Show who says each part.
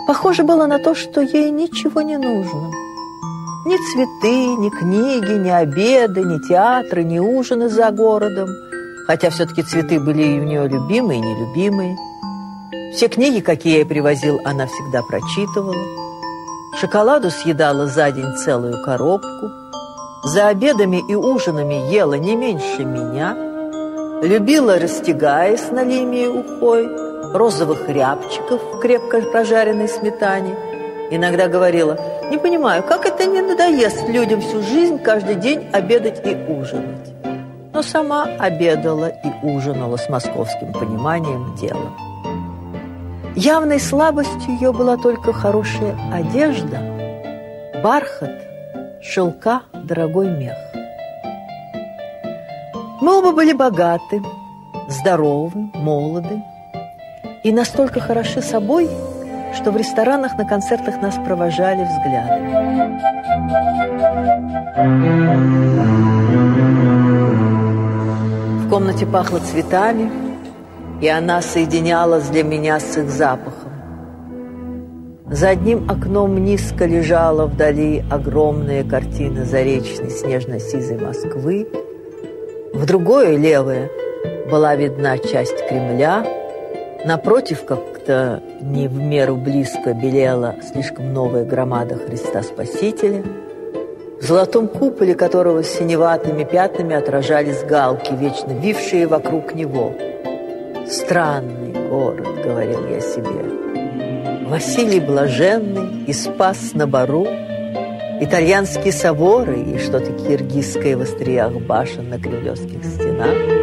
Speaker 1: Похоже было на то, что ей ничего не нужно. Ни цветы, ни книги, ни обеды, ни театры, ни ужины за городом. Хотя все-таки цветы были и у нее любимые и нелюбимые. Все книги, какие я ей привозил, она всегда прочитывала. Шоколаду съедала за день целую коробку. За обедами и ужинами ела не меньше меня. Любила растягай с налимией ухой, розовых рябчиков в крепко прожаренной сметане. Иногда говорила: не понимаю, как это не надоест людям всю жизнь каждый день обедать и ужинать. Но сама обедала и ужинала с московским пониманием дела. Явной слабостью ее была только хорошая одежда, бархат, шелка, дорогой мех. Мы оба были богаты, здоровы, молоды и настолько хороши собой, что в ресторанах, на концертах нас провожали взглядами. В комнате пахло цветами, и она соединялась для меня с их запахом. За одним окном низко лежала вдали огромная картина заречной снежно-сизой Москвы. В другое, левое, была видна часть Кремля. Напротив, как-то не в меру близко белела слишком новая громада Христа Спасителя, в золотом куполе которого с синеватыми пятнами отражались галки, вечно вившие вокруг него. «Странный город», — говорил я себе. Василий Блаженный и Спас на Бару, итальянские соборы и что-то киргизское в остриях башен на кремлевских стенах.